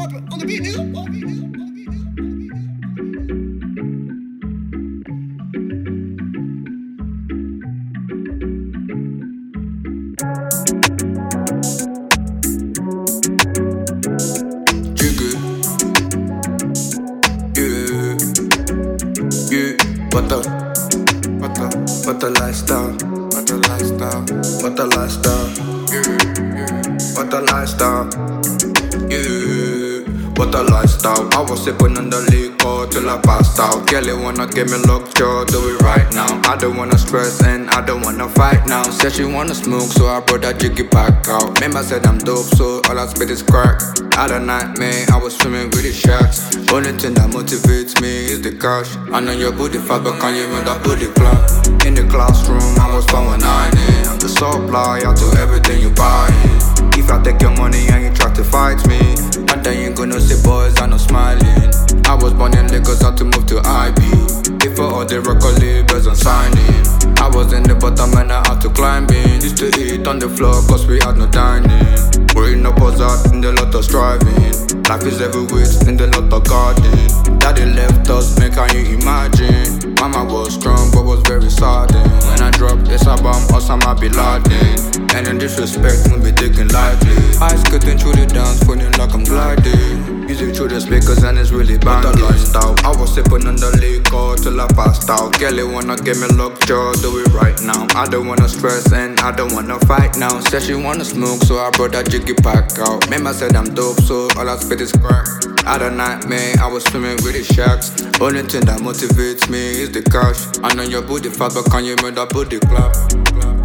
On the beat, nigga. What the lifestyle, what the lifestyle, what the lifestyle, what the lifestyle. I was sipping on the liquor till I passed out. Kelly wanna give me luxury, do it right now. I don't wanna stress and I don't wanna fight now. Said she wanna smoke, so I brought that jiggy back out. Remember said I'm dope, so all I spit is crack. At a night, man, I was swimming with the sharks. Only thing that motivates me is the cash. I know your booty fat, but can you run that booty clock? In the classroom, I was 419. I'm the supplier to everything you buy. If I take your money and you try to fight me, and then you gonna say boys are not smiling. I was born in Lagos, had to move to IB. Before all the record labels and signing, I was in the bottom and I had to climb in. Used to eat on the floor cause we had no dining. Growing up was hard in the lot of striving. Life is everywhere in the lot of garden. Daddy left us, man, can you imagine? Mama was strong but was very sudden. When I dropped this album, Osama Bin Laden. And in disrespect, won't be taken lightly. I skating through the dance, feeling like I'm gliding. Music through the speakers and it's really banging. The lifestyle, I was sipping on the liquor till I passed out. Kelly wanna give me luxury, do it right now. I don't wanna stress and I don't wanna fight now. Said she wanna smoke, so I brought that jiggy pack out. Remember said I'm dope, so all I spit is crack. At a night, man, I was swimming with the sharks. Only thing that motivates me is the cash. I know your booty fat, but can you make that booty clap?